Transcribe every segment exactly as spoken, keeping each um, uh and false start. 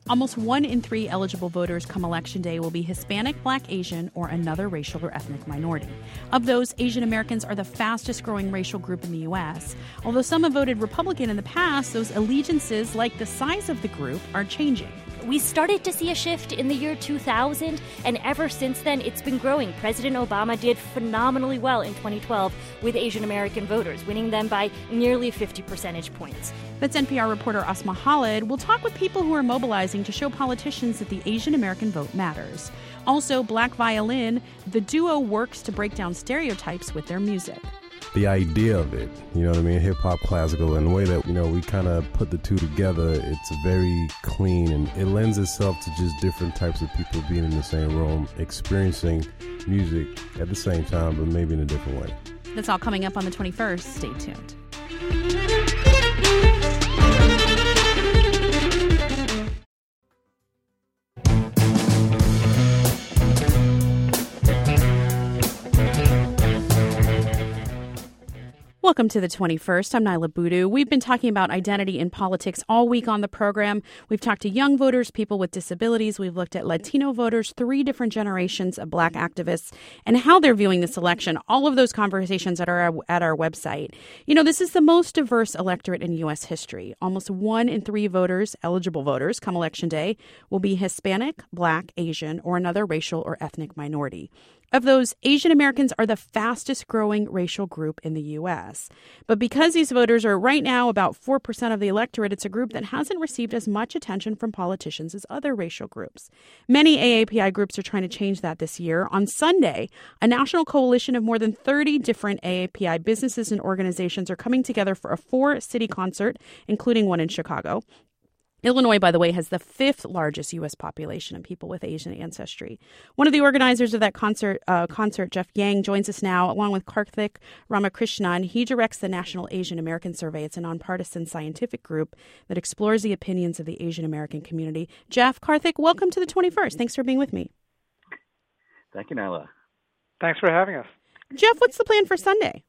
Almost one in three eligible voters come Election Day will be Hispanic, Black, Asian, or another racial or ethnic minority. Of those, Asian Americans are the fastest growing racial group in the U S. Although some have voted Republican in the past, those allegiances, like the size of the group, are changing. We started to see a shift in the year two thousand, and ever since then, it's been growing. President Obama did phenomenally well in twenty twelve with Asian American voters, winning them by nearly fifty percentage points. That's N P R reporter Asma Khalid. We'll talk with people who are mobilizing to show politicians that the Asian American vote matters. Also, Black Violin, the duo works to break down stereotypes with their music. The idea of it, you know what I mean, hip-hop, classical, and the way that, you know, we kind of put the two together, it's very clean, and it lends itself to just different types of people being in the same room, experiencing music at the same time, but maybe in a different way. That's all coming up on the twenty-first. Stay tuned. Welcome to the twenty-first. I'm Nyla Boodoo. We've been talking about identity in politics all week on the program. We've talked to young voters, people with disabilities. We've looked at Latino voters, three different generations of Black activists, and how they're viewing this election. All of those conversations at our, at our website. You know, this is the most diverse electorate in U S history. Almost one in three voters, eligible voters, come Election Day, will be Hispanic, Black, Asian, or another racial or ethnic minority. Of those, Asian Americans are the fastest growing racial group in the U S. But because these voters are right now about four percent of the electorate, it's a group that hasn't received as much attention from politicians as other racial groups. Many A A P I groups are trying to change that this year. On Sunday, a national coalition of more than thirty different A A P I businesses and organizations are coming together for a four-city concert, including one in Chicago. Illinois, by the way, has the fifth largest U S population of people with Asian ancestry. One of the organizers of that concert, uh, concert, Jeff Yang, joins us now, along with Karthik Ramakrishnan. He directs the National Asian American Survey. It's a nonpartisan scientific group that explores the opinions of the Asian American community. Jeff, Karthik, welcome to the twenty-first. Thanks for being with me. Thank you, Nyla. Thanks for having us. Jeff, what's the plan for Sunday?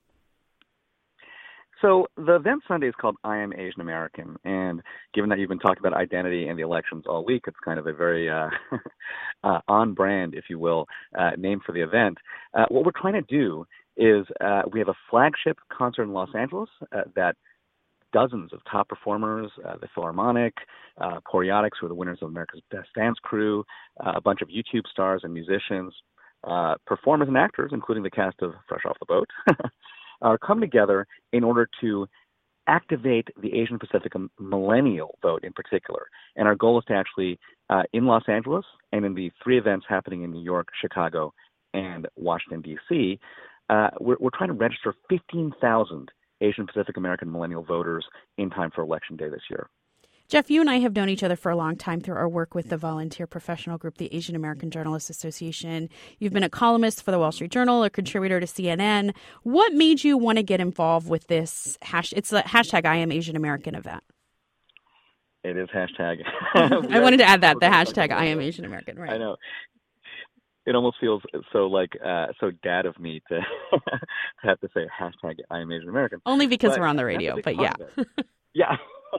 So the event Sunday is called I Am Asian American, and given that you've been talking about identity and the elections all week, it's kind of a very uh, uh, on-brand, if you will, uh, name for the event. Uh, what we're trying to do is uh, we have a flagship concert in Los Angeles uh, that dozens of top performers, uh, the Philharmonic, uh, Choreotics, who are the winners of America's Best Dance Crew, uh, a bunch of YouTube stars and musicians, uh, performers and actors, including the cast of Fresh Off the Boat, are come together in order to activate the Asian Pacific millennial vote in particular. And our goal is to actually, uh, in Los Angeles and in the three events happening in New York, Chicago, and Washington, D C, uh, we're, we're trying to register fifteen thousand Asian Pacific American millennial voters in time for Election Day this year. Jeff, you and I have known each other for a long time through our work with the volunteer professional group, the Asian American Journalists Association. You've been a columnist for the Wall Street Journal, a contributor to C N N. What made you want to get involved with this? Hash, it's the hashtag I Am Asian American event. It is hashtag. I wanted to add that, the hashtag I Am Asian American. Right. I know. It almost feels so like uh, so dad of me to, to have to say hashtag I Am Asian American. Only because but we're on the radio, but yeah. Yeah.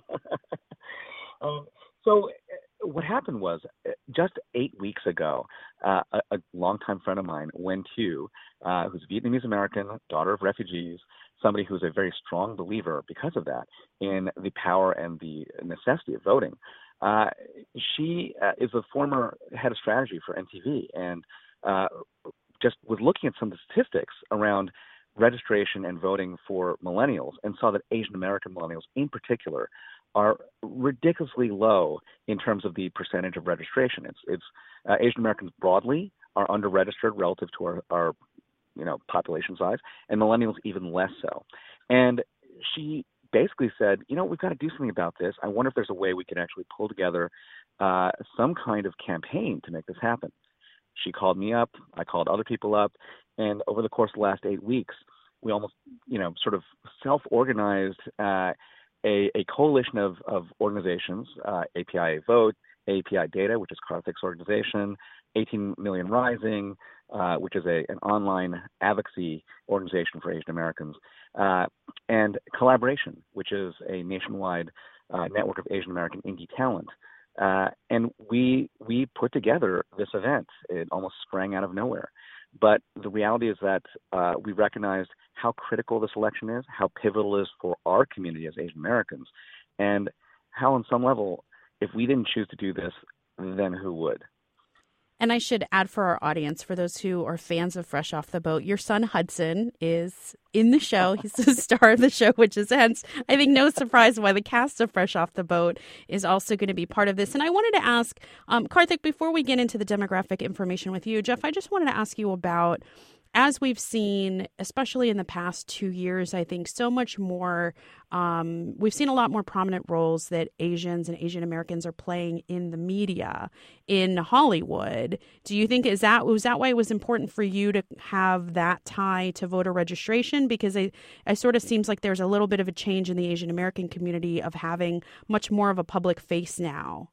Um, so uh, what happened was uh, just eight weeks ago, uh, a, a longtime friend of mine, Wen Tu, uh, who's Vietnamese American, daughter of refugees, somebody who's a very strong believer because of that in the power and the necessity of voting. Uh, she uh, is a former head of strategy for N T V and uh, just was looking at some of the statistics around registration and voting for millennials and saw that Asian American millennials in particular are ridiculously low in terms of the percentage of registration. It's, it's uh, Asian Americans broadly are under-registered relative to our, our, you know, population size, and millennials even less so. And she basically said, you know, we've got to do something about this. I wonder if there's a way we can actually pull together uh, some kind of campaign to make this happen. She called me up. I called other people up. And over the course of the last eight weeks, we almost, you know, sort of self-organized uh, A, a coalition of, of organizations, uh, A P I A Vote, A P I Data, which is Karthik's organization, eighteen million Rising, uh, which is a, an online advocacy organization for Asian Americans, uh, and Collaboration, which is a nationwide uh, network of Asian American indie talent Uh, and we we put together this event. It almost sprang out of nowhere. But the reality is that uh, we recognized how critical this election is, how pivotal it is for our community as Asian Americans, and how on some level, if we didn't choose to do this, then who would? And I should add for our audience, for those who are fans of Fresh Off the Boat, your son Hudson is in the show. He's the star of the show, which is hence, I think, no surprise why the cast of Fresh Off the Boat is also going to be part of this. And I wanted to ask, um, Karthik, before we get into the demographic information with you, Jeff, I just wanted to ask you about, as we've seen, especially in the past two years, I think so much more, um, we've seen a lot more prominent roles that Asians and Asian Americans are playing in the media, in Hollywood. Do you think, is that, was that why it was important for you to have that tie to voter registration? Because it, it sort of seems like there's a little bit of a change in the Asian American community of having much more of a public face now.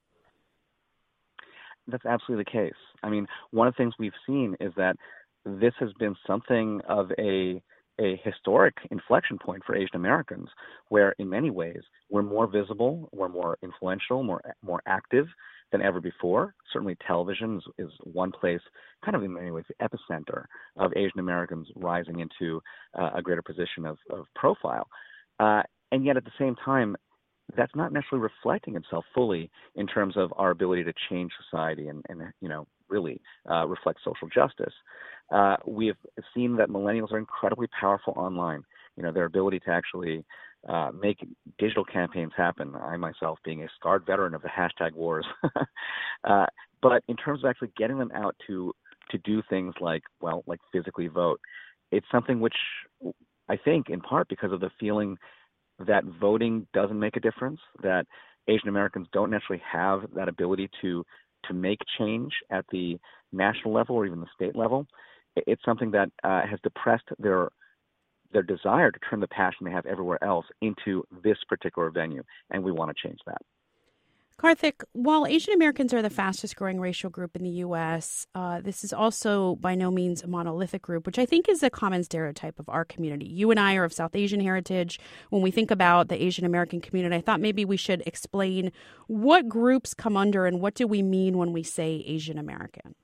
That's absolutely the case. I mean, one of the things we've seen is that this has been something of a a historic inflection point for Asian Americans, where in many ways we're more visible, we're more influential, more more active than ever before. Certainly television is, is one place, kind of in many ways, the epicenter of Asian Americans rising into uh, a greater position of, of profile. Uh, and yet at the same time, that's not necessarily reflecting itself fully in terms of our ability to change society and, and you know, really uh, reflect social justice. Uh, we've seen that millennials are incredibly powerful online. You know, their ability to actually uh, make digital campaigns happen. I myself being a scarred veteran of the hashtag wars. uh, but in terms of actually getting them out to to do things like, well, like physically vote, it's something which I think in part because of the feeling that voting doesn't make a difference, that Asian Americans don't necessarily have that ability to to make change at the national level or even the state level. It's something that uh, has depressed their their desire to turn the passion they have everywhere else into this particular venue, and we want to change that. Karthik, while Asian Americans are the fastest growing racial group in the U S, uh, this is also by no means a monolithic group, which I think is a common stereotype of our community. You and I are of South Asian heritage. When we think about the Asian American community, I thought maybe we should explain what groups come under and what do we mean when we say Asian American.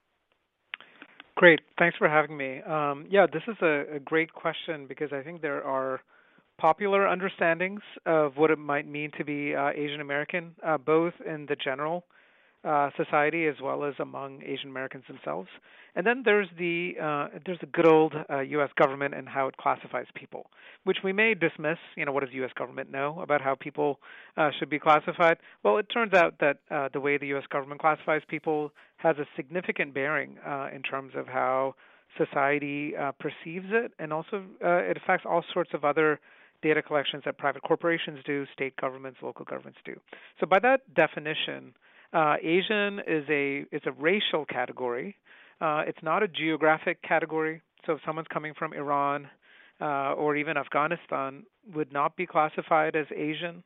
Great. Thanks for having me. Um, yeah, this is a, a great question because I think there are popular understandings of what it might mean to be uh, Asian American, uh, both in the general uh, society as well as among Asian Americans themselves. And then there's the uh, there's the good old uh, U S government and how it classifies people, which we may dismiss. You know, what does U S government know about how people uh, should be classified? Well, it turns out that uh, the way the U S government classifies people has a significant bearing uh, in terms of how society uh, perceives it, and also uh, it affects all sorts of other data collections that private corporations do, state governments, local governments do. So by that definition, uh, Asian is a is a racial category. Uh, it's not a geographic category. So if someone's coming from Iran uh, or even Afghanistan, would not be classified as Asian.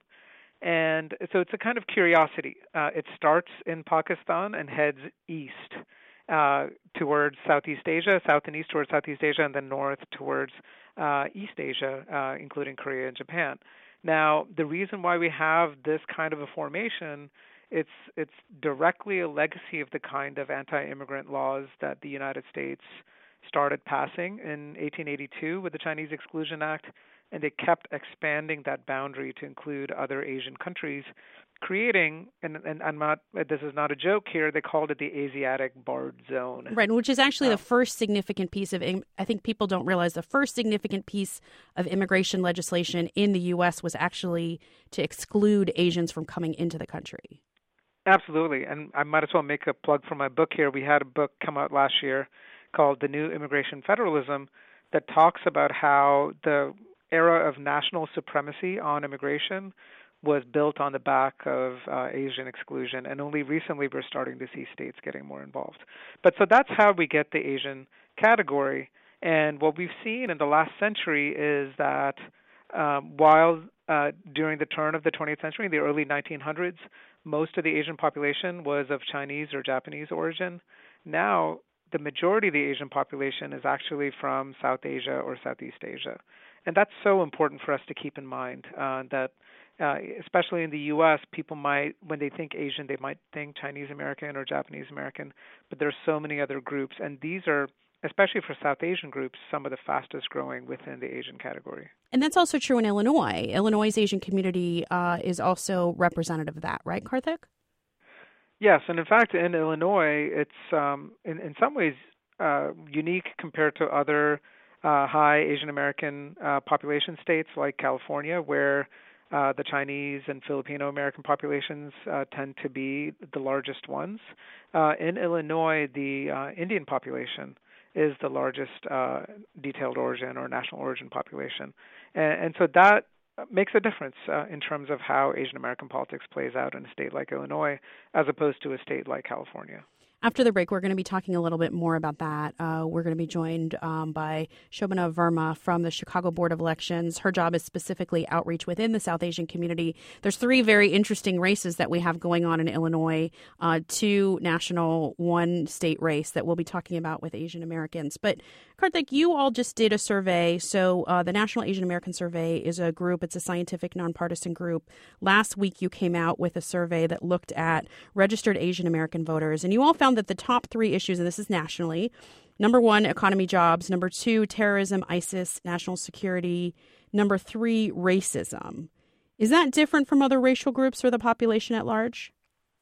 And so it's a kind of curiosity. Uh, it starts in Pakistan and heads east uh, towards Southeast Asia, south and east towards Southeast Asia, and then north towards uh, East Asia, uh, including Korea and Japan. Now, the reason why we have this kind of a formation, it's it's directly a legacy of the kind of anti-immigrant laws that the United States started passing in eighteen eighty-two with the Chinese Exclusion Act, and they kept expanding that boundary to include other Asian countries, creating, and, and I'm not, this is not a joke here, they called it the Asiatic Barred Zone. Right, which is actually uh, the first significant piece of, I think people don't realize, the first significant piece of immigration legislation in the U S was actually to exclude Asians from coming into the country. Absolutely, and I might as well make a plug for my book here. We had a book come out last year called The New Immigration Federalism that talks about how the era of national supremacy on immigration was built on the back of uh, Asian exclusion, and only recently we're starting to see states getting more involved. But so that's how we get the Asian category, and what we've seen in the last century is that um, while uh, during the turn of the twentieth century, in the early nineteen hundreds, most of the Asian population was of Chinese or Japanese origin, now the majority of the Asian population is actually from South Asia or Southeast Asia. And that's so important for us to keep in mind, uh, that uh, especially in the U S, people might, when they think Asian, they might think Chinese American or Japanese American, but there's so many other groups, and these are, especially for South Asian groups, some of the fastest growing within the Asian category. And that's also true in Illinois. Illinois' Asian community uh, is also representative of that, right, Karthik? Yes, and in fact, in Illinois, it's um, in, in some ways uh, unique compared to other uh, high Asian American uh, population states like California, where uh, the Chinese and Filipino American populations uh, tend to be the largest ones. Uh, in Illinois, the uh, Indian population is the largest uh, detailed origin or national origin population. And, and so that makes a difference uh, in terms of how Asian American politics plays out in a state like Illinois as opposed to a state like California. After the break, we're going to be talking a little bit more about that. Uh, we're going to be joined um, by Shobhana Verma from the Chicago Board of Elections. Her job is specifically outreach within the South Asian community. There's three very interesting races that we have going on in Illinois, uh, two national, one state race that we'll be talking about with Asian Americans. But Karthik, you all just did a survey. So uh, the National Asian American Survey is a group. It's a scientific, nonpartisan group. Last week, you came out with a survey that looked at registered Asian American voters, and you all found that the top three issues, and this is nationally, number one, economy, jobs. Number two, terrorism, ISIS, national security. Number three, racism. Is that different from other racial groups or the population at large?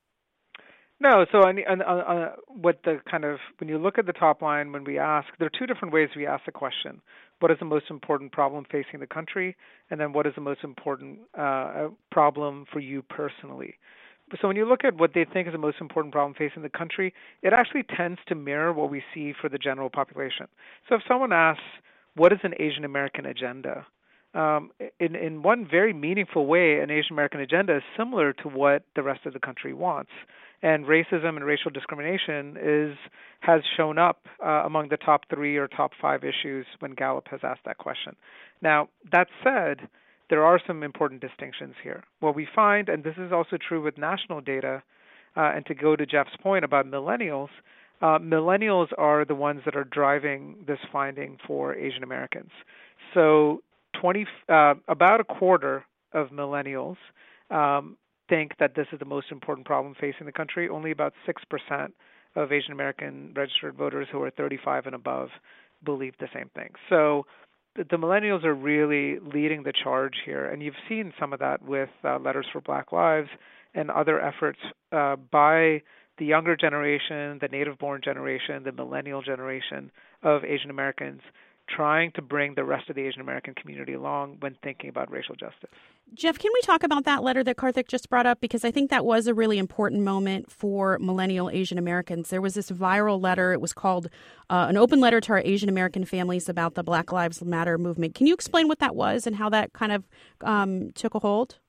No. So on, on, on, what the kind of, when you look at the top line, when we ask, there are two different ways we ask the question. What is the most important problem facing the country? And then what is the most important uh, problem for you personally? So when you look at what they think is the most important problem facing the country, it actually tends to mirror what we see for the general population. So if someone asks, what is an Asian American agenda? Um, in, in one very meaningful way, an Asian American agenda is similar to what the rest of the country wants. And racism and racial discrimination is has shown up uh, among the top three or top five issues when Gallup has asked that question. Now, that said, there are some important distinctions here. What we find, and this is also true with national data, uh, and to go to Jeff's point about millennials, uh, millennials are the ones that are driving this finding for Asian Americans. So twenty, uh, about a quarter of millennials um, think that this is the most important problem facing the country. Only about six percent of Asian American registered voters who are thirty-five and above believe the same thing. So the millennials are really leading the charge here, and you've seen some of that with uh, Letters for Black Lives and other efforts uh, by the younger generation, the native-born generation, the millennial generation of Asian Americans, trying to bring the rest of the Asian American community along when thinking about racial justice. Jeff, can we talk about that letter that Karthik just brought up? Because I think that was a really important moment for millennial Asian Americans. There was this viral letter. It was called uh, An Open Letter to Our Asian American Families About the Black Lives Matter Movement. Can you explain what that was and how that kind of um, took a hold?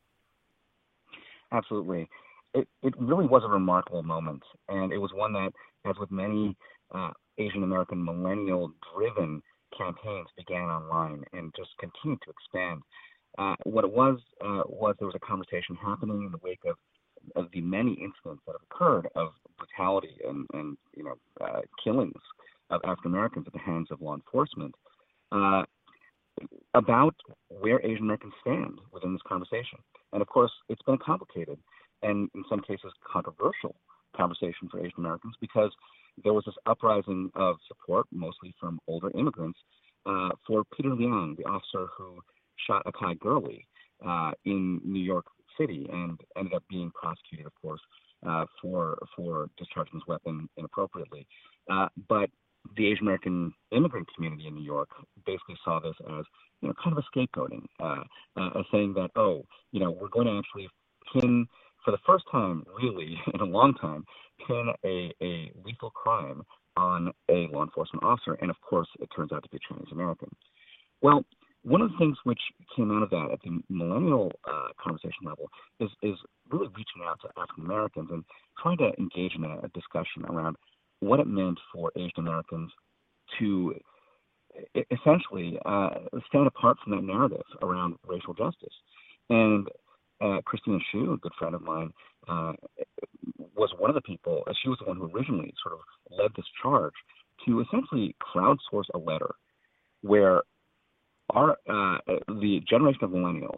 Absolutely. It, it really was a remarkable moment, and it was one that, as with many uh, Asian American millennial-driven campaigns, began online and just continued to expand. Uh, what it was uh, was there was a conversation happening in the wake of, of the many incidents that have occurred of brutality and, and you know uh, killings of African Americans at the hands of law enforcement, uh, about where Asian Americans stand within this conversation. And of course, it's been a complicated and in some cases controversial conversation for Asian Americans because there was this uprising of support, mostly from older immigrants, uh, for Peter Liang, the officer who shot Akai Gurley uh, in New York City and ended up being prosecuted, of course, uh, for for discharging his weapon inappropriately. Uh, but the Asian American immigrant community in New York basically saw this as, you know, kind of a scapegoating, uh, uh, saying that, oh, you know, we're going to actually pin, for the first time, really, in a long time, pin a, a lethal crime on a law enforcement officer. And, of course, it turns out to be Chinese American. Well, one of the things which came out of that at the millennial uh, conversation level is, is really reaching out to African Americans and trying to engage in a, a discussion around what it meant for Asian Americans to essentially uh, stand apart from that narrative around racial justice. And uh, Christina Hsu, a good friend of mine, uh, was one of the people, uh, she was the one who originally sort of led this charge to essentially crowdsource a letter where our uh, the generation of millennials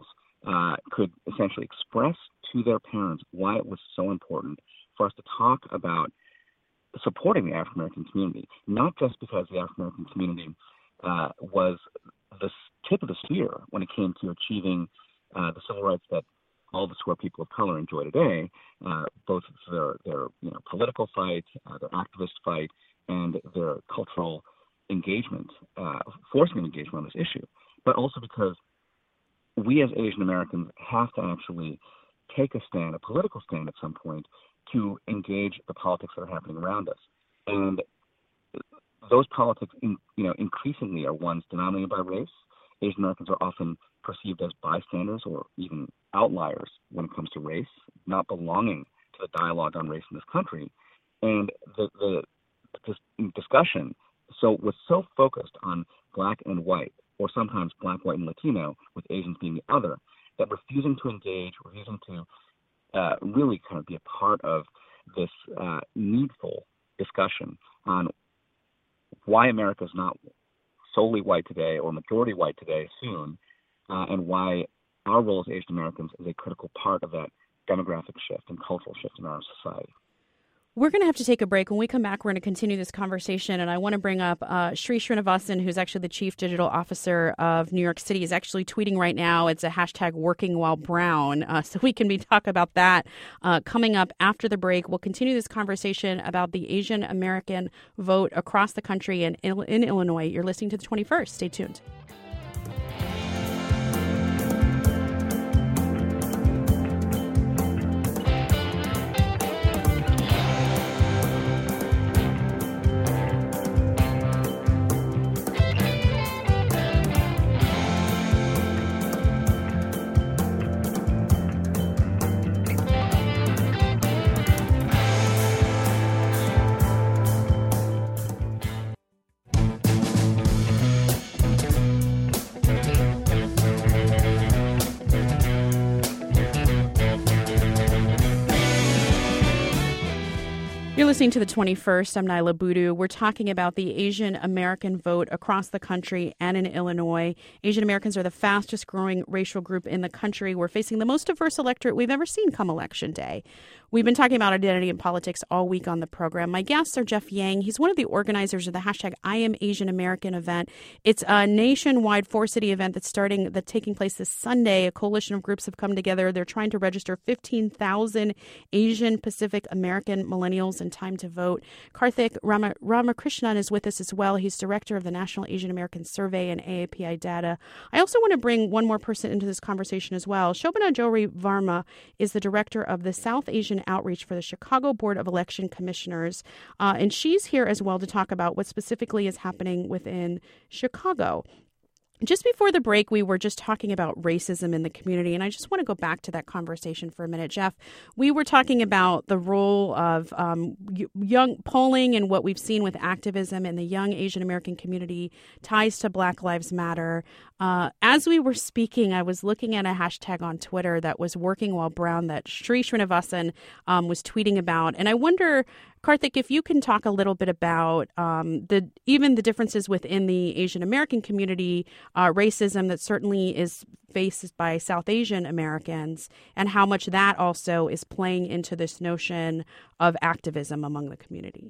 uh, could essentially express to their parents why it was so important for us to talk about supporting the African American community, not just because the African American community uh, was the tip of the spear when it came to achieving uh, the civil rights that all of us who are people of color enjoy today, uh, both their their you know political fight, uh, their activist fight, and their cultural engagement, uh, forcing an engagement on this issue, but also because we as Asian Americans have to actually take a stand, a political stand at some point, to engage the politics that are happening around us. And those politics, in, you know, increasingly are ones denominated by race. Asian Americans are often perceived as bystanders or even outliers when it comes to race, not belonging to the dialogue on race in this country. And the, the this discussion so was so focused on black and white, or sometimes black, white, and Latino, with Asians being the other, that refusing to engage, refusing to uh, really kind of be a part of this uh, needful discussion on why America is not solely white today or majority white today soon, uh, and why our role as Asian Americans is a critical part of that demographic shift and cultural shift in our society. We're going to have to take a break. When we come back, we're going to continue this conversation. And I want to bring up uh, Sri Srinivasan, who's actually the Chief Digital Officer of New York City, is actually tweeting right now. It's a hashtag working while brown. Uh, so we can be talk about that uh, coming up after the break. We'll continue this conversation about the Asian American vote across the country and in, in Illinois. You're listening to the twenty-first. Stay tuned. You're listening to the twenty-first. I'm Nyla Boodoo. We're talking about the Asian American vote across the country and in Illinois. Asian Americans are the fastest growing racial group in the country. We're facing the most diverse electorate we've ever seen come Election Day. We've been talking about identity and politics all week on the program. My guests are Jeff Yang. He's one of the organizers of the hashtag I Am Asian American event. It's a nationwide four-city event that's starting, that's taking place this Sunday. A coalition of groups have come together. They're trying to register fifteen thousand Asian Pacific American millennials in time to vote. Karthik Rama, Ramakrishnan is with us as well. He's director of the National Asian American Survey and A A P I data. I also want to bring one more person into this conversation as well. Shobhana Jory Varma is the director of the South Asian Outreach for the Chicago Board of Election Commissioners, uh, and she's here as well to talk about what specifically is happening within Chicago. Just before the break, we were just talking about racism in the community, and I just want to go back to that conversation for a minute. Jeff, we were talking about the role of um, young polling and what we've seen with activism in the young Asian American community, ties to Black Lives Matter. Uh, as we were speaking, I was looking at a hashtag on Twitter that was working while brown that Sri Srinivasan um, was tweeting about, and I wonder, Karthik, if you can talk a little bit about um, the even the differences within the Asian American community, uh, racism that certainly is faced by South Asian Americans, and how much that also is playing into this notion of activism among the community.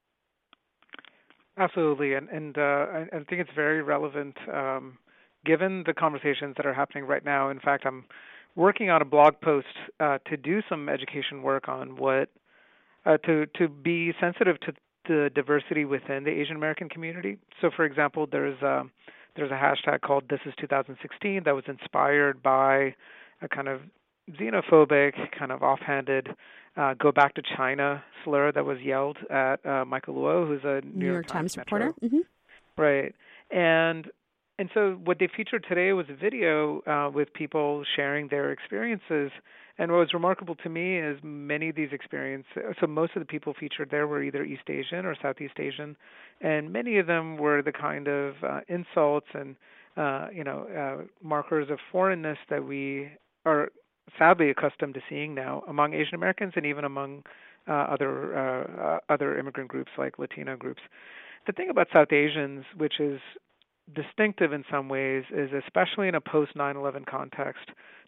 Absolutely, and and uh, I, I think it's very relevant um, given the conversations that are happening right now. In fact, I'm working on a blog post uh, to do some education work on what. Uh, to to be sensitive to the diversity within the Asian American community. So, for example, there's a, there's a hashtag called This Is twenty sixteen that was inspired by a kind of xenophobic, kind of offhanded uh, "Go Back to China" slur that was yelled at uh, Michael Luo, who's a New, New York, York Times, Times reporter. Mm-hmm. Right, and and so what they featured today was a video uh, with people sharing their experiences. And what was remarkable to me is many of these experiences, so most of the people featured there were either East Asian or Southeast Asian, and many of them were the kind of uh, insults and, uh, you know, uh, markers of foreignness that we are sadly accustomed to seeing now among Asian Americans and even among uh, other uh, uh, other immigrant groups like Latino groups. The thing about South Asians, which is distinctive in some ways, is especially in a post nine eleven context,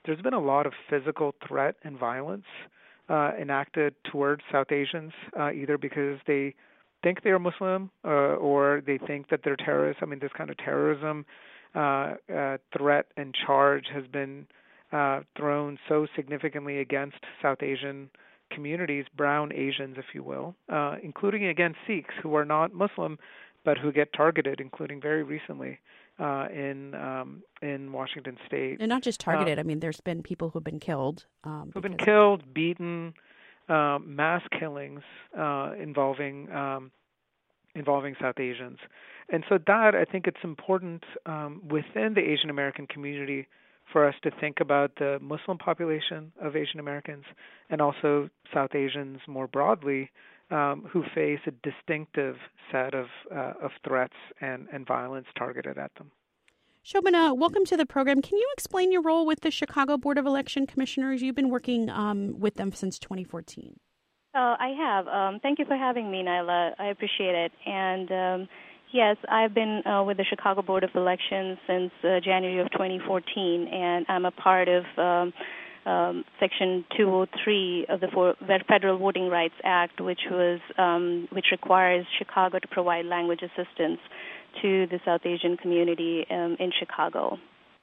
there's been a lot of physical threat and violence uh, enacted towards South Asians, uh, either because they think they're Muslim uh, or they think that they're terrorists. I mean, this kind of terrorism uh, uh, threat and charge has been uh, thrown so significantly against South Asian communities, brown Asians, if you will, uh, including against Sikhs who are not Muslim but who get targeted, including very recently uh, in um, in Washington State. And not just targeted. Uh, I mean, there's been people who've been killed. Um, who've been killed, beaten, uh, mass killings uh, involving um, involving South Asians. And so that, I think it's important um, within the Asian American community for us to think about the Muslim population of Asian Americans and also South Asians more broadly, Um, who face a distinctive set of uh, of threats and, and violence targeted at them. Shobhana, welcome to the program. Can you explain your role with the Chicago Board of Election Commissioners? You've been working um, with them since twenty fourteen. Uh, I have. Um, thank you for having me, Nyla. I appreciate it. And um, yes, I've been uh, with the Chicago Board of Elections since uh, January of twenty fourteen, and I'm a part of um, Um, Section two oh three of the Federal Voting Rights Act, which was um, which requires Chicago to provide language assistance to the South Asian community um, in Chicago.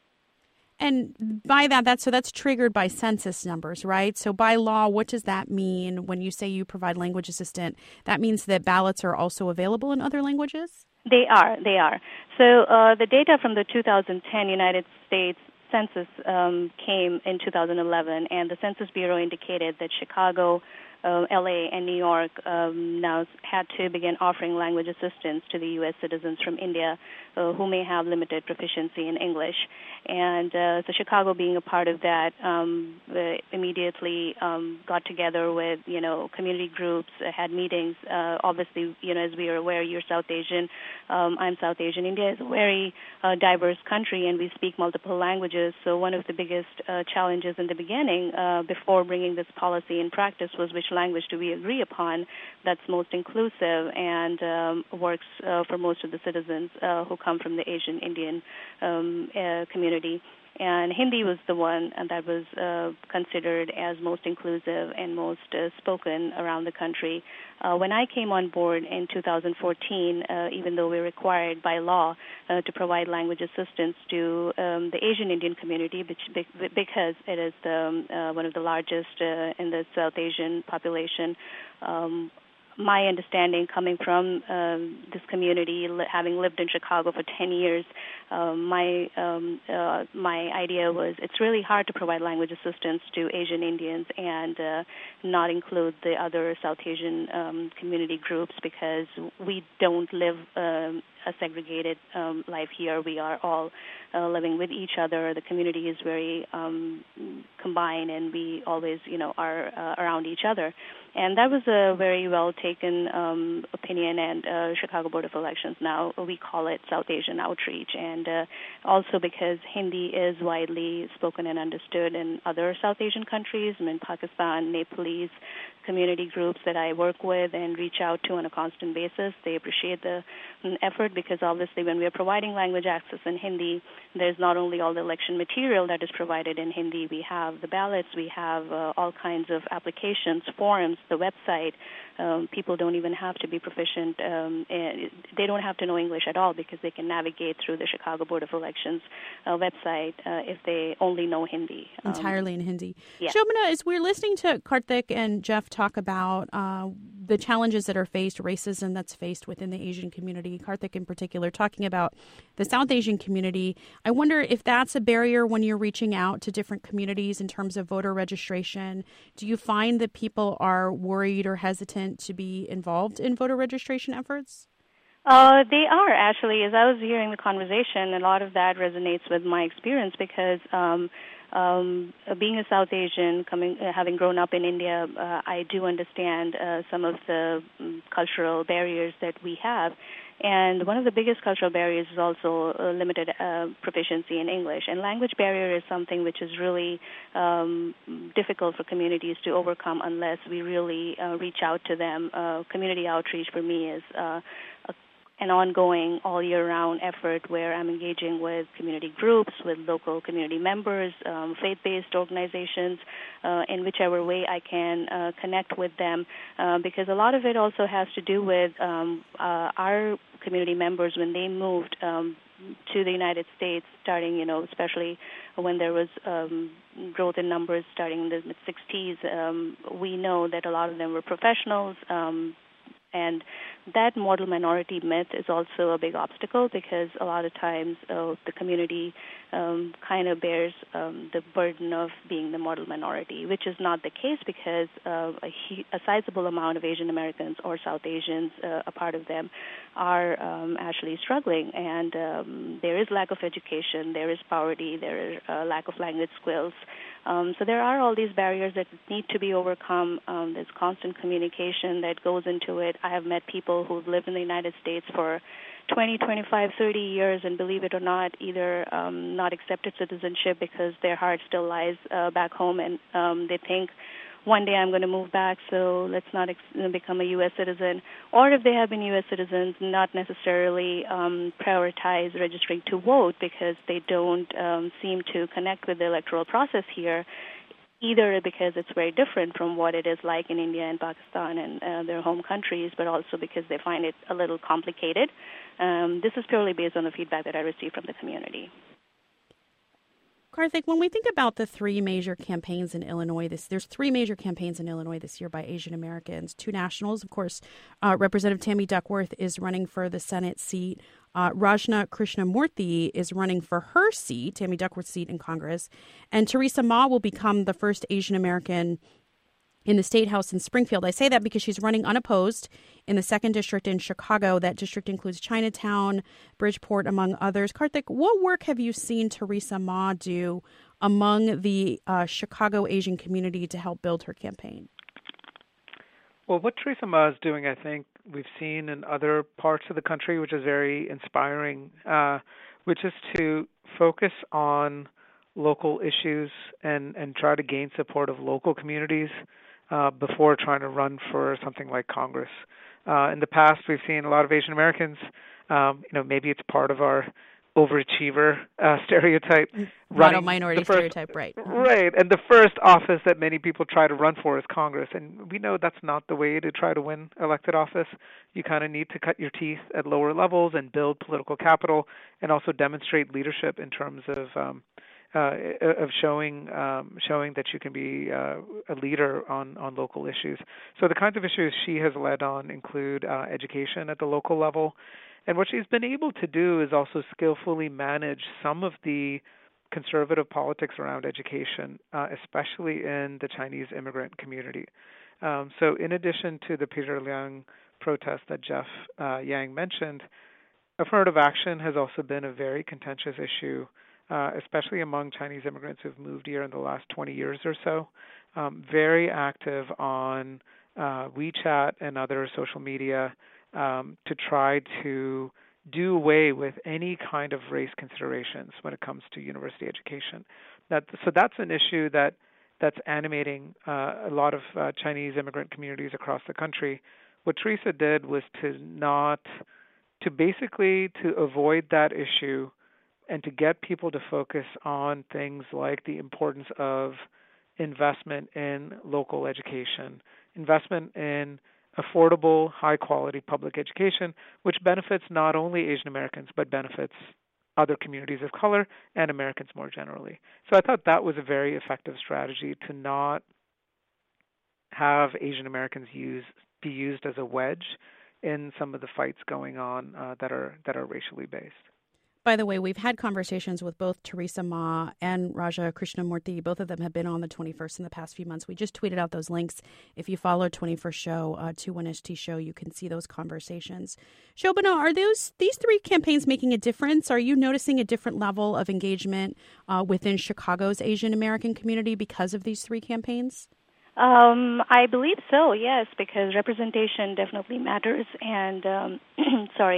And by that, that's so that's triggered by census numbers, right? So by law, what does that mean when you say you provide language assistance? That means that ballots are also available in other languages? They are. They are. So uh, the data from the two thousand ten United States Census um, came in two thousand eleven, and the Census Bureau indicated that Chicago, uh, L A, and New York um, now had to begin offering language assistance to the U S citizens from India uh, who may have limited proficiency in English. And uh, so Chicago, being a part of that, um, immediately um, got together with, you know, community groups, uh, had meetings. Uh, obviously, you know, as we are aware, you're South Asian. Um, I'm South Asian. India is a very uh, diverse country, and we speak multiple languages. So one of the biggest uh, challenges in the beginning, uh, before bringing this policy in practice, was which language do we agree upon that's most inclusive and um, works uh, for most of the citizens uh, who come from the Asian Indian um, uh, community. And Hindi was the one that was uh, considered as most inclusive and most uh, spoken around the country. Uh, when I came on board in two thousand fourteen, uh, even though we're required by law uh, to provide language assistance to um, the Asian Indian community, which, because it is the, uh, one of the largest uh, in the South Asian population, um, my understanding coming from um, this community, li- having lived in Chicago for ten years, um, my um, uh, my idea was it's really hard to provide language assistance to Asian Indians and uh, not include the other South Asian um, community groups because we don't live um, a segregated um, life here. We are all uh, living with each other. The community is very um, combined, and we always, you know, are uh, around each other. And that was a very well taken um, opinion, and uh, Chicago Board of Elections now, we call it South Asian Outreach. And uh, also because Hindi is widely spoken and understood in other South Asian countries, I mean, Pakistan, Nepalese community groups that I work with and reach out to on a constant basis. They appreciate the um, effort because obviously when we are providing language access in Hindi, there's not only all the election material that is provided in Hindi, we have the ballots, we have uh, all kinds of applications, forms, the website. Um, people don't even have to be proficient. Um, they don't have to know English at all because they can navigate through the Chicago Board of Elections uh, website uh, if they only know Hindi. Um, Entirely in Hindi. Yeah. Shobhana, as we're listening to Karthik and Jeff talk about uh, the challenges that are faced, racism that's faced within the Asian community, Karthik in particular, talking about the South Asian community, I wonder if that's a barrier when you're reaching out to different communities in terms of voter registration. Do you find that people are worried or hesitant to be involved in voter registration efforts? Uh, they are, actually. As I was hearing the conversation, a lot of that resonates with my experience because um, um, being a South Asian, coming, uh, having grown up in India, uh, I do understand uh, some of the um, cultural barriers that we have. And one of the biggest cultural barriers is also uh, limited uh, proficiency in English. And language barrier is something which is really um, difficult for communities to overcome unless we really uh, reach out to them. Uh, community outreach for me is uh, a an ongoing all-year-round effort where I'm engaging with community groups, with local community members, um, faith-based organizations, uh, in whichever way I can uh, connect with them, uh, because a lot of it also has to do with um, uh, our community members when they moved um, to the United States, starting, you know, especially when there was um, growth in numbers starting in the mid-sixties. Um, we know that a lot of them were professionals, um, and that model minority myth is also a big obstacle because a lot of times uh, the community um, kind of bears um, the burden of being the model minority, which is not the case because uh, a, a sizable amount of Asian Americans or South Asians, uh, a part of them, are um, actually struggling. And um, there is lack of education, there is poverty, there is uh, lack of language skills. Um, so there are all these barriers that need to be overcome. Um, there's constant communication that goes into it. I have met people who've lived in the United States for twenty, twenty-five, thirty years, and believe it or not, either um, not accepted citizenship because their heart still lies uh, back home, and um, they think one day I'm going to move back, so let's not ex- become a U S citizen. Or if they have been U S citizens, not necessarily um, prioritize registering to vote because they don't um, seem to connect with the electoral process here, either because it's very different from what it is like in India and Pakistan and uh, their home countries, but also because they find it a little complicated. Um, this is purely based on the feedback that I received from the community. Karthik, when we think about the three major campaigns in Illinois, this there's three major campaigns in Illinois this year by Asian Americans, two nationals. Of course, uh, Representative Tammy Duckworth is running for the Senate seat. Uh, Rajna Krishnamurthy is running for her seat, Tammy Duckworth's seat in Congress. And Theresa Ma will become the first Asian American in the State House in Springfield. I say that because she's running unopposed in the second district in Chicago. That district includes Chinatown, Bridgeport, among others. Karthik, what work have you seen Theresa Ma do among the uh, Chicago Asian community to help build her campaign? Well, what Theresa Ma is doing, I think, we've seen in other parts of the country, which is very inspiring, uh, which is to focus on local issues and, and try to gain support of local communities uh, before trying to run for something like Congress. Uh, in the past, we've seen a lot of Asian Americans, um, you know, maybe it's part of our overachiever uh, stereotype. Model minority first, stereotype, right. Right, and the first office that many people try to run for is Congress, and we know that's not the way to try to win elected office. You kind of need to cut your teeth at lower levels and build political capital and also demonstrate leadership in terms of um, uh, of showing um, showing that you can be uh, a leader on, on local issues. So the kinds of issues she has led on include uh, education at the local level. And what she's been able to do is also skillfully manage some of the conservative politics around education, uh, especially in the Chinese immigrant community. Um, so in addition to the Peter Liang protest that Jeff uh, Yang mentioned, affirmative action has also been a very contentious issue, uh, especially among Chinese immigrants who've moved here in the last twenty years or so. Um, very active on uh, WeChat and other social media um, to try to do away with any kind of race considerations when it comes to university education. That, so that's an issue that that's animating uh, a lot of uh, Chinese immigrant communities across the country. What Theresa did was to not, to basically to avoid that issue and to get people to focus on things like the importance of investment in local education, investment in affordable, high-quality public education, which benefits not only Asian Americans, but benefits other communities of color and Americans more generally. So I thought that was a very effective strategy to not have Asian Americans use be used as a wedge in some of the fights going on uh, that are that are racially based. By the way, we've had conversations with both Theresa Ma and Raja Krishnamurthy. Both of them have been on the twenty-first in the past few months. We just tweeted out those links. If you follow twenty-first Show, uh, two one H T Show, you can see those conversations. Shobana, are those these three campaigns making a difference? Are you noticing a different level of engagement uh, within Chicago's Asian American community because of these three campaigns? Um, I believe so, yes, because representation definitely matters. And, um, sorry,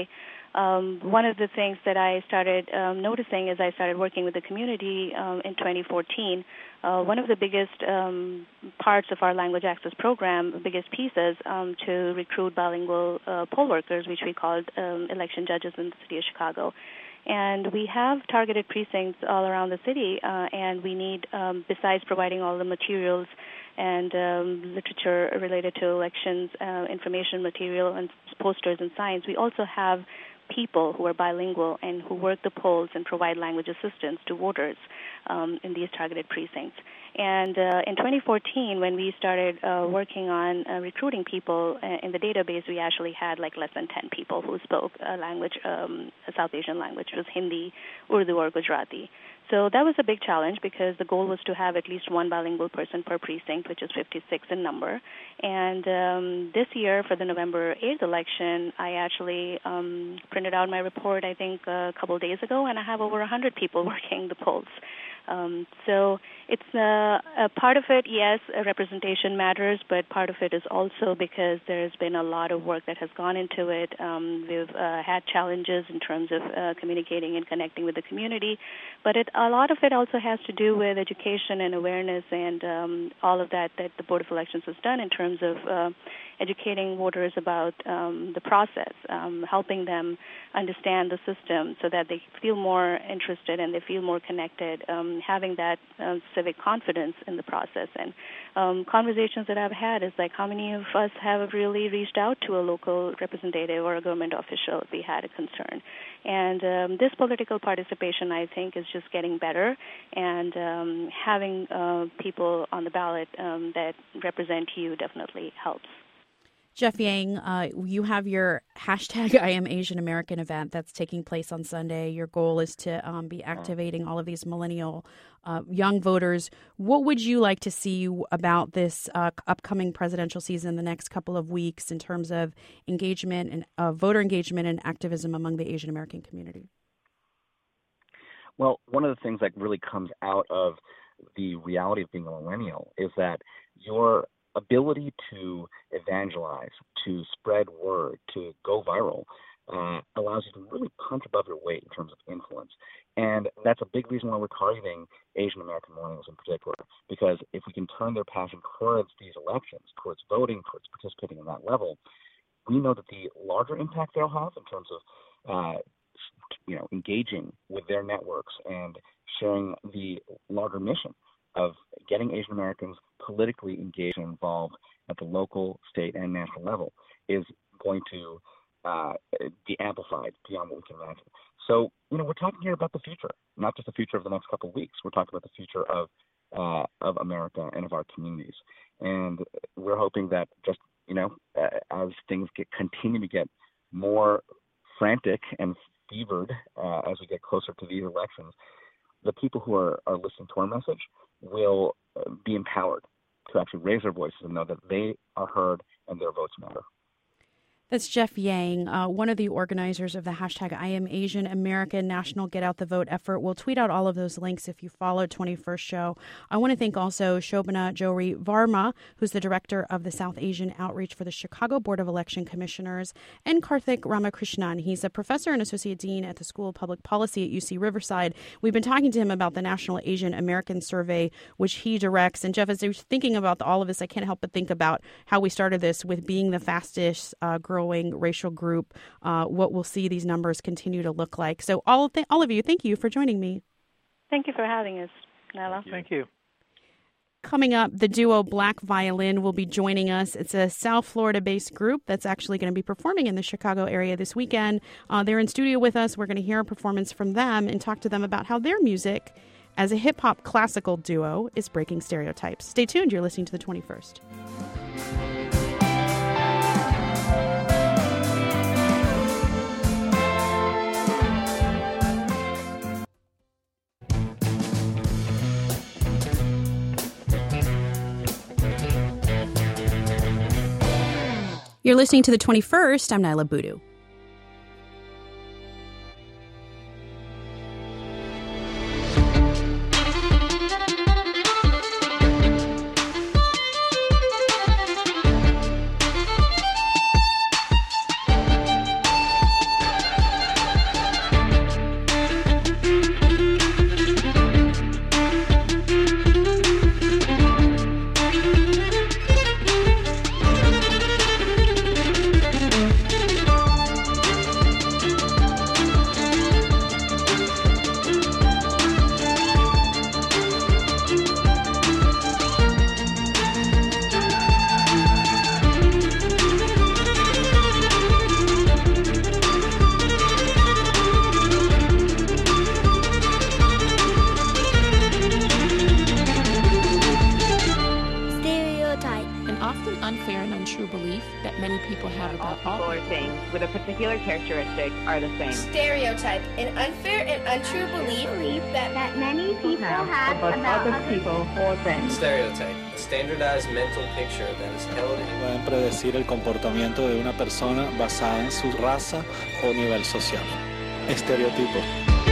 Um, one of the things that I started um, noticing as I started working with the community um, in twenty fourteen, uh, one of the biggest um, parts of our language access program, the biggest pieces um, to recruit bilingual uh, poll workers, which we called um, election judges in the city of Chicago. And we have targeted precincts all around the city, uh, and we need, um, besides providing all the materials and um, literature related to elections, uh, information material and posters and signs, we also have people who are bilingual and who work the polls and provide language assistance to voters um, in these targeted precincts. And uh, in twenty fourteen, when we started uh, working on uh, recruiting people uh, in the database, we actually had like less than ten people who spoke a language, um, a South Asian language, which was Hindi, Urdu, or Gujarati. So that was a big challenge because the goal was to have at least one bilingual person per precinct, which is fifty-six in number. And um, this year, for the November eighth election, I actually um, printed out my report, I think, a couple of days ago, and I have over one hundred people working the polls. Um, so it's uh, a part of it, yes, representation matters, but part of it is also because there's been a lot of work that has gone into it. Um, we've uh, had challenges in terms of uh, communicating and connecting with the community, but it, a lot of it also has to do with education and awareness and um, all of that that the Board of Elections has done in terms of uh, educating voters about um, the process, um, helping them understand the system so that they feel more interested and they feel more connected, um, having that uh, civic confidence in the process. And um, conversations that I've had is like, how many of us have really reached out to a local representative or a government official if we had a concern? And um, this political participation, I think, is just getting better, and um, having uh, people on the ballot um, that represent you definitely helps. Jeff Yang, uh, you have your hashtag I Am Asian American event that's taking place on Sunday. Your goal is to um, be activating all of these millennial uh, young voters. What would you like to see about this uh, upcoming presidential season the next couple of weeks in terms of engagement and uh, voter engagement and activism among the Asian American community? Well, one of the things that really comes out of the reality of being a millennial is that your ability to evangelize, to spread word, to go viral, uh, allows you to really punch above your weight in terms of influence. And that's a big reason why we're targeting Asian American millennials in particular, because if we can turn their passion towards these elections, towards voting, towards participating in that level, we know that the larger impact they'll have in terms of, uh, you know, engaging with their networks and sharing the larger mission of getting Asian Americans politically engaged and involved at the local, state, and national level is going to uh, be amplified beyond what we can imagine. So, you know, we're talking here about the future, not just the future of the next couple of weeks. We're talking about the future of uh, of America and of our communities. And we're hoping that just, you know, uh, as things get continue to get more frantic and fevered uh, as we get closer to these elections, the people who are, are listening to our message will be empowered to actually raise their voices and know that they are heard and their votes matter. That's Jeff Yang, uh, one of the organizers of the hashtag I Am Asian American National Get Out the Vote effort. We'll tweet out all of those links if you follow twenty-first Show. I want to thank also Shobhana Johri Varma, who's the director of the South Asian Outreach for the Chicago Board of Election Commissioners, and Karthik Ramakrishnan. He's a professor and associate dean at the School of Public Policy at U C Riverside. We've been talking to him about the National Asian American Survey, which he directs. And Jeff, as you're thinking about all of this, I can't help but think about how we started this with being the fastest uh, growing racial group, uh, what we'll see these numbers continue to look like. So all of, th- all of you, thank you for joining me. Thank you for having us, Nala. Thank you. Coming up, the duo Black Violin will be joining us. It's a South Florida-based group that's actually going to be performing in the Chicago area this weekend. Uh, they're in studio with us. We're going to hear a performance from them and talk to them about how their music as a hip-hop classical duo is breaking stereotypes. Stay tuned. You're listening to The twenty-first. You're listening to The twenty-first. I'm Nyla Boodoo. many people have about all people or things with a particular characteristic are the same. Stereotype, an unfair and untrue belief, belief that, that many people have, have about, about other people or things. Stereotype, a standardized mental picture that is held in. Pueden predecir el comportamiento de una persona basada en su raza o nivel social. Estereotipos.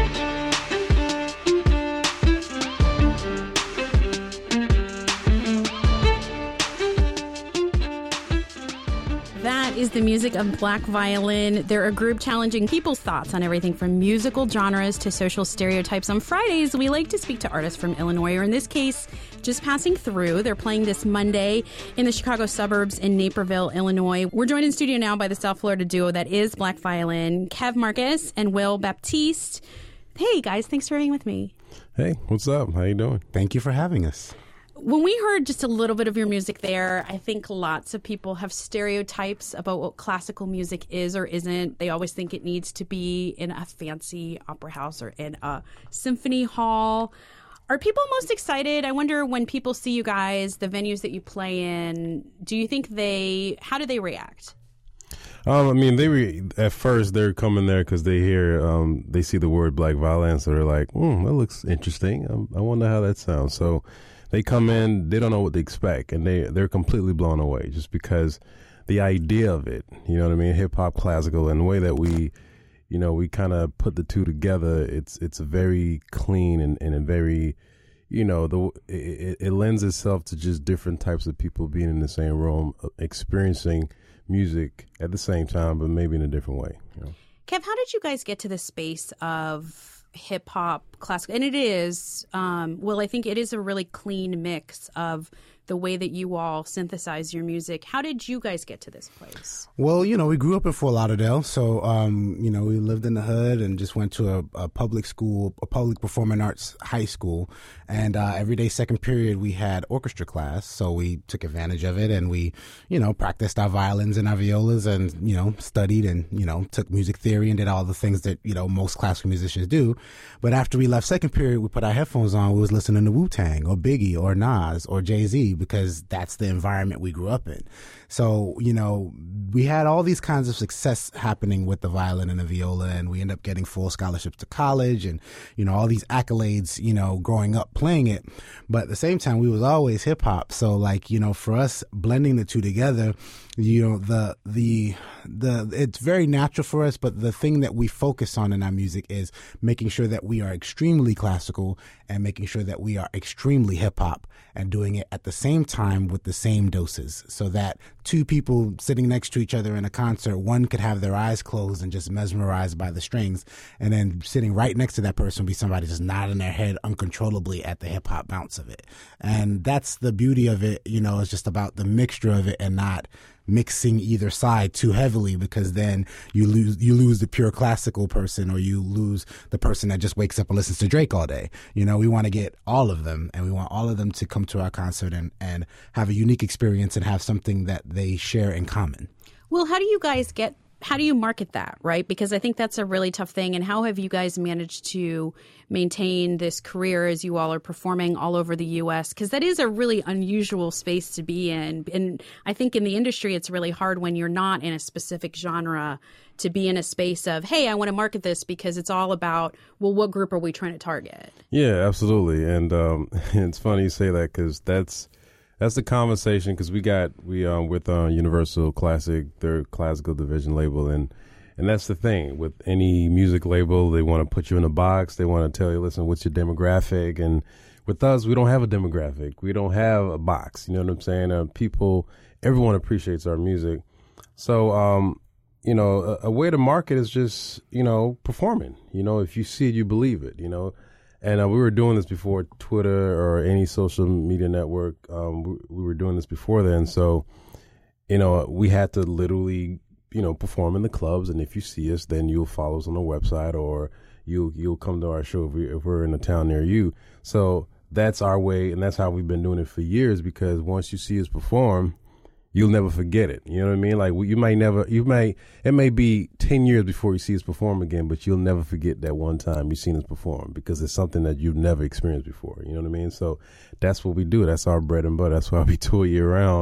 Is the music of Black Violin. They're a group challenging people's thoughts on everything from musical genres to social stereotypes. On Fridays, we like to speak to artists from Illinois, or in this case, just passing through. They're playing this Monday in the Chicago suburbs in Naperville, Illinois. We're joined in studio now by the South Florida duo that is Black Violin, Kev Marcus and Will Baptiste. Hey, guys, thanks for being with me. Hey, what's up? How you doing? Thank you for having us. When we heard just a little bit of your music there, I think lots of people have stereotypes about what classical music is or isn't. They always think it needs to be in a fancy opera house or in a symphony hall. Are people most excited? I wonder when people see you guys, the venues that you play in, do you think they, how do they react? Um, I mean, they re- at first they're coming there because they hear, um, they see the word Black Violin, so they're like, hmm, that looks interesting. Um, I wonder how that sounds. So they come in, they don't know what to expect, and they, they're completely blown away just because the idea of it, you know what I mean, hip-hop, classical, and the way that we, you know, we kind of put the two together, it's it's very clean and, and a very, you know, the it, it lends itself to just different types of people being in the same room, experiencing music at the same time, but maybe in a different way. You know? Kev, how did you guys get to the space of hip hop, classical? And it is, um, well, I think it is a really clean mix of the way that you all synthesize your music. How did you guys get to this place? Well, you know, we grew up in Fort Lauderdale, so, um, you know, we lived in the hood and just went to a, a public school, a public performing arts high school. And uh, every day, second period, we had orchestra class. So we took advantage of it and we, you know, practiced our violins and our violas and, you know, studied and, you know, took music theory and did all the things that, you know, most classical musicians do. But after we left second period, we put our headphones on, we was listening to Wu-Tang or Biggie or Nas or Jay-Z, because that's the environment we grew up in. So, you know, we had all these kinds of success happening with the violin and the viola, and we ended up getting full scholarships to college and, you know, all these accolades, you know, growing up playing it. But at the same time, we was always hip hop. So, like, you know, for us blending the two together, you know, the, the, the, it's very natural for us, but the thing that we focus on in our music is making sure that we are extremely classical and making sure that we are extremely hip hop and doing it at the same time with the same doses, so that two people sitting next to each other in a concert, one could have their eyes closed and just mesmerized by the strings, and then sitting right next to that person would be somebody just nodding their head uncontrollably at the hip hop bounce of it. And that's the beauty of it, you know, it's just about the mixture of it and not mixing either side too heavily, because then you lose you lose the pure classical person, or you lose the person that just wakes up and listens to Drake all day. You know, we want to get all of them, and we want all of them to come to our concert and, and have a unique experience and have something that they share in common. Well, how do you guys get, how do you market that, right? Because I think that's a really tough thing. And how have you guys managed to maintain this career as you all are performing all over the U S? Because that is a really unusual space to be in. And I think in the industry, it's really hard when you're not in a specific genre to be in a space of, hey, I want to market this, because it's all about, well, what group are we trying to target? Yeah, absolutely. And um, it's funny you say that, because that's, That's the conversation, because we got, we um with uh, Universal Classic, their classical division label, and and that's the thing. With any music label, they want to put you in a box. They want to tell you, listen, what's your demographic? And with us, we don't have a demographic. We don't have a box. You know what I'm saying? Uh, people, everyone appreciates our music. So, um, you know, a, a way to market is just, you know, performing. You know, if you see it, you believe it, you know. And uh, we were doing this before Twitter or any social media network. Um, we, we were doing this before then. So, you know, we had to literally, you know, perform in the clubs. And if you see us, then you'll follow us on the website, or you'll, you'll come to our show if, we, if we're in a town near you. So that's our way, and that's how we've been doing it for years, because once you see us perform, you'll never forget it. You know what I mean? Like, you might never, you may, it may be ten years before you see us perform again, but you'll never forget that one time you've seen us perform, because it's something that you've never experienced before. You know what I mean? So that's what we do. That's our bread and butter. That's why we tour year round,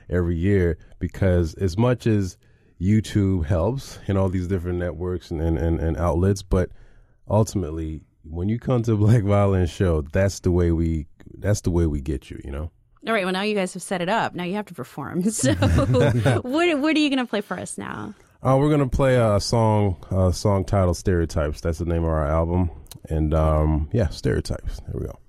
every year, because as much as YouTube helps and all these different networks and, and, and, and outlets, but ultimately, when you come to a Black Violin show, that's the way we that's the way we get you, you know? All right, well, now you guys have set it up. Now you have to perform. So what, what are you going to play for us now? Uh, we're going to play a song, a song titled Stereotypes. That's the name of our album. And, um, yeah, Stereotypes. There we go.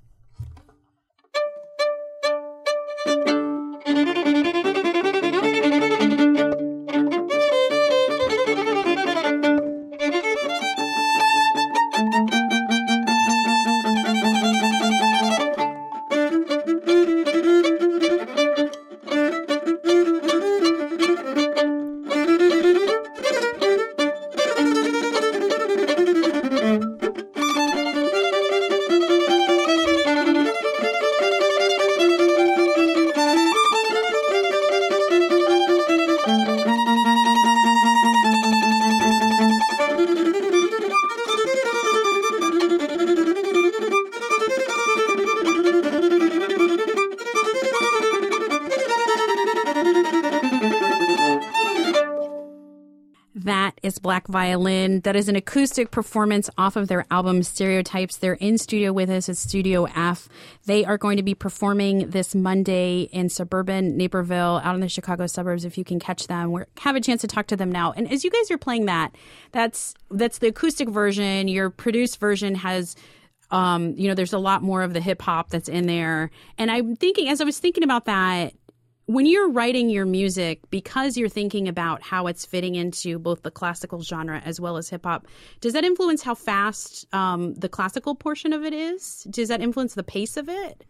Black Violin. That is an acoustic performance off of their album Stereotypes. They're in studio with us at Studio F. They are going to be performing this Monday in suburban Naperville, out in the Chicago suburbs. If you can catch them, we have a chance to talk to them now. And as you guys are playing that, that's that's the acoustic version. Your produced version has um, you know, there's a lot more of the hip hop that's in there. And I'm thinking, as I was thinking about that, when you're writing your music, because you're thinking about how it's fitting into both the classical genre as well as hip hop, does that influence how fast um, the classical portion of it is? Does that influence the pace of it?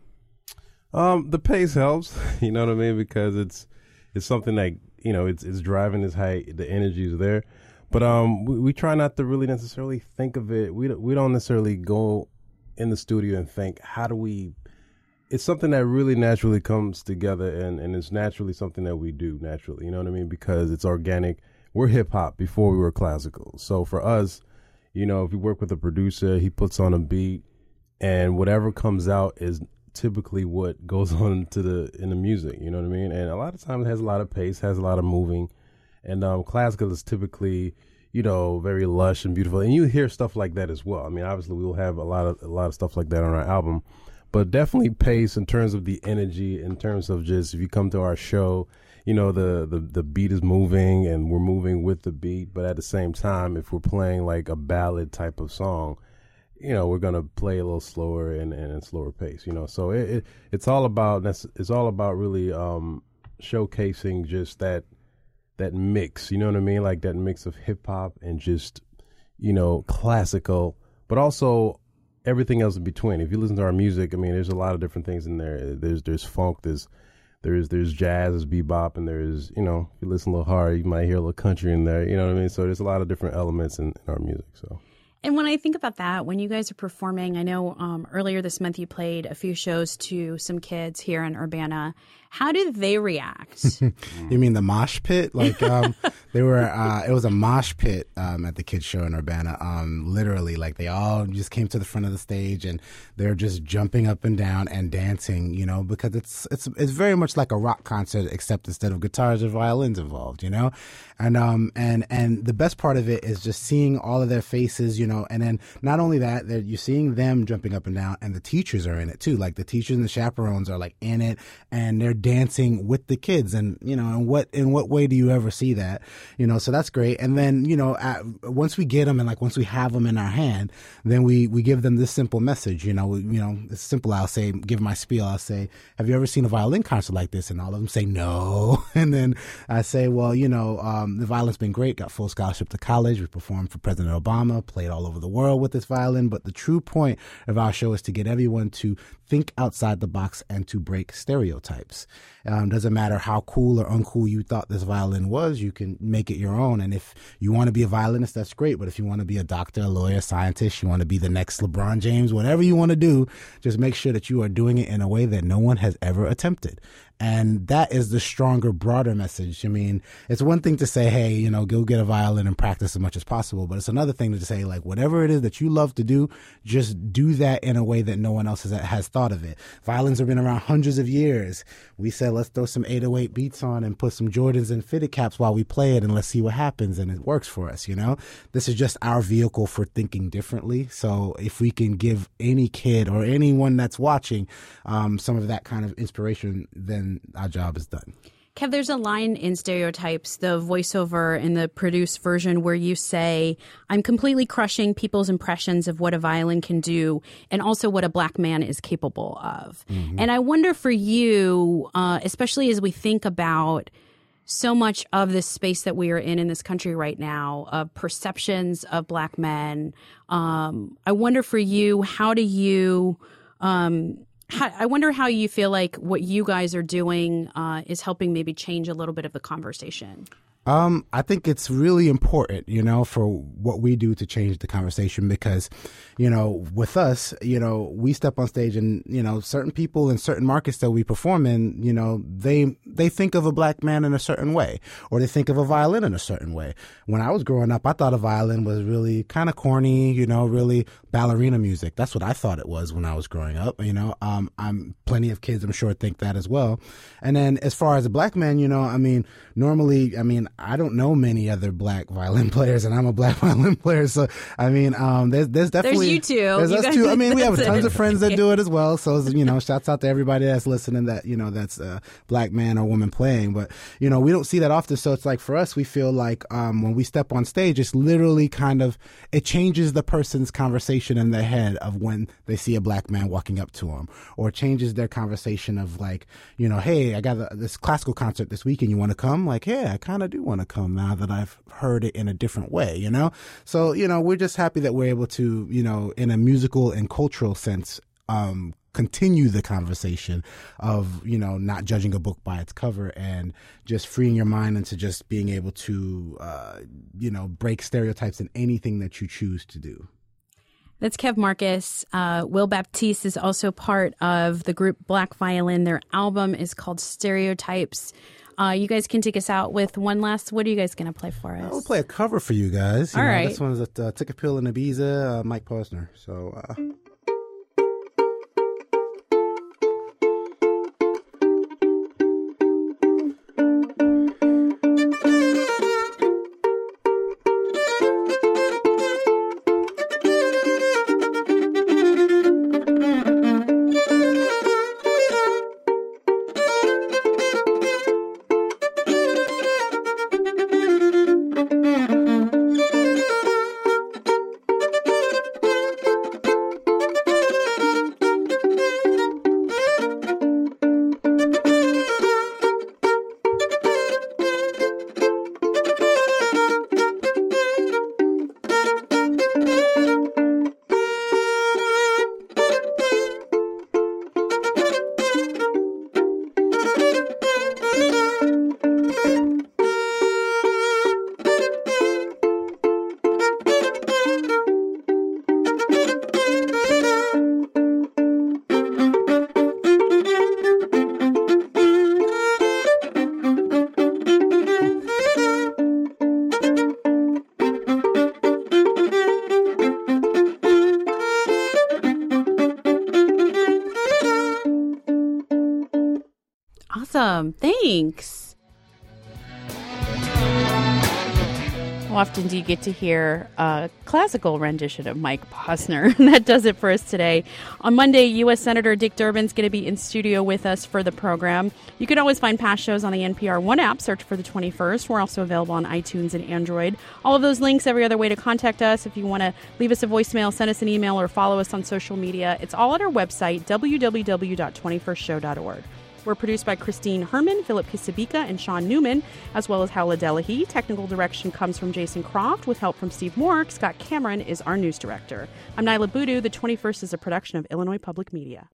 Um, the pace helps, you know what I mean, because it's it's something that, you know, it's it's driving this high, the energy is there. But um, we, we try not to really necessarily think of it. We we don't necessarily go in the studio and think, how do we? It's something that really naturally comes together, and, and it's naturally something that we do naturally, you know what I mean? Because it's organic. We're hip hop before we were classical. So for us, you know, if we work with a producer, he puts on a beat, and whatever comes out is typically what goes on to the in the music, you know what I mean? And a lot of times it has a lot of pace, has a lot of moving, and um, classical is typically, you know, very lush and beautiful. And you hear stuff like that as well. I mean, obviously we will have a lot of a lot of stuff like that on our album. But definitely pace in terms of the energy, in terms of just, if you come to our show, you know, the, the, the beat is moving and we're moving with the beat. But at the same time, if we're playing like a ballad type of song, you know, we're going to play a little slower and, and a slower pace, you know. So it, it it's all about, it's all about really um, showcasing just that, that mix, you know what I mean? Like that mix of hip hop and just, you know, classical, but also everything else in between. If you listen to our music, I mean, there's a lot of different things in there. There's there's funk, there's there's there's jazz, there's bebop, and there's, you know, if you listen a little hard, you might hear a little country in there. You know what I mean? So there's a lot of different elements in, in our music. So. And when I think about that, when you guys are performing, I know um, earlier this month you played a few shows to some kids here in Urbana. How did they react? You mean the mosh pit? Like um, they were, uh, it was a mosh pit um, at the kids show in Urbana. Um, literally, like they all just came to the front of the stage and they're just jumping up and down and dancing, you know, because it's it's it's very much like a rock concert, except instead of guitars or violins involved, you know, and um and and the best part of it is just seeing all of their faces, you know, and then not only that, that you're seeing them jumping up and down, and the teachers are in it too. Like the teachers and the chaperones are like in it, and they're dancing with the kids. And you know, and what in what way do you ever see that? You know, so that's great. And then, you know, at, once we get them and like once we have them in our hand, then we we give them this simple message. You know, we, you know, it's simple. I'll say, give my spiel. I'll say, have you ever seen a violin concert like this? And all of them say no. And then I say, well, you know, um, the violin's been great. Got full scholarship to college. We performed for President Obama. Played all over the world with this violin. But the true point of our show is to get everyone to think outside the box and to break stereotypes. Um, doesn't matter how cool or uncool you thought this violin was, you can make it your own. And if you want to be a violinist, that's great. But if you want to be a doctor, a lawyer, scientist, you want to be the next LeBron James, whatever you want to do, just make sure that you are doing it in a way that no one has ever attempted. And that is the stronger, broader message. I mean, it's one thing to say, hey, you know, go get a violin and practice as much as possible. But it's another thing to say, like, whatever it is that you love to do, just do that in a way that no one else has, has thought of it. Violins have been around hundreds of years. We said, let's throw some eight oh eight beats on and put some Jordans and fitted caps while we play it, and let's see what happens. And it works for us, you know? This is just our vehicle for thinking differently. So if we can give any kid or anyone that's watching um, some of that kind of inspiration, then our job is done. Kev, there's a line in Stereotypes, the voiceover in the produced version, where you say, I'm completely crushing people's impressions of what a violin can do and also what a black man is capable of. Mm-hmm. And I wonder for you, uh, especially as we think about so much of this space that we are in in this country right now, of perceptions of black men, um, I wonder for you, how do you... Um, I wonder how you feel like what you guys are doing uh, is helping maybe change a little bit of the conversation. Um, I think it's really important, you know, for what we do to change the conversation because, you know, with us, you know, we step on stage and, you know, certain people in certain markets that we perform in, you know, they they think of a black man in a certain way or they think of a violin in a certain way. When I was growing up, I thought a violin was really kind of corny, you know, really ballerina music. That's what I thought it was when I was growing up, you know. Um, I'm plenty of kids, I'm sure, think that as well. And then as far as a black man, you know, I mean, normally, I mean, I don't know many other black violin players, and I'm a black violin player. So, I mean, um, there's there's definitely there's you two. There's you us guys, two. I mean, we have tons it. of friends that do it as well. So, you know, shouts out to everybody that's listening. That you know, that's a black man or woman playing. But you know, we don't see that often. So it's like for us, we feel like um, when we step on stage, it's literally kind of it changes the person's conversation in their head of when they see a black man walking up to them, or changes their conversation of like, you know, hey, I got a, this classical concert this weekend. You want to come? Like, yeah, I kind of do want to come now that I've heard it in a different way, you know? So, you know, we're just happy that we're able to, you know, in a musical and cultural sense, um, continue the conversation of, you know, not judging a book by its cover and just freeing your mind into just being able to, uh, you know, break stereotypes in anything that you choose to do. That's Kev Marcus. Uh, Will Baptiste is also part of the group Black Violin. Their album is called Stereotypes. Uh, you guys can take us out with one last. What are you guys going to play for us? I'll play a cover for you guys. You All know, right. This one's at uh, Took a Pill in Ibiza, uh, Mike Posner. So. Uh... Awesome. Thanks. How often do you get to hear a classical rendition of Mike Posner? That does it for us today. On Monday, U S Senator Dick Durbin's going to be in studio with us for the program. You can always find past shows on the N P R One app. Search for The twenty-first. We're also available on iTunes and Android. All of those links, every other way to contact us. If you want to leave us a voicemail, send us an email, or follow us on social media, it's all at our website, w w w dot twenty-first show dot org. We're produced by Christine Herman, Philip Kisabika, and Sean Newman, as well as Howla Delahy. Technical direction comes from Jason Croft, with help from Steve Mork. Scott Cameron is our news director. I'm Nyla Boodoo. The twenty-first is a production of Illinois Public Media.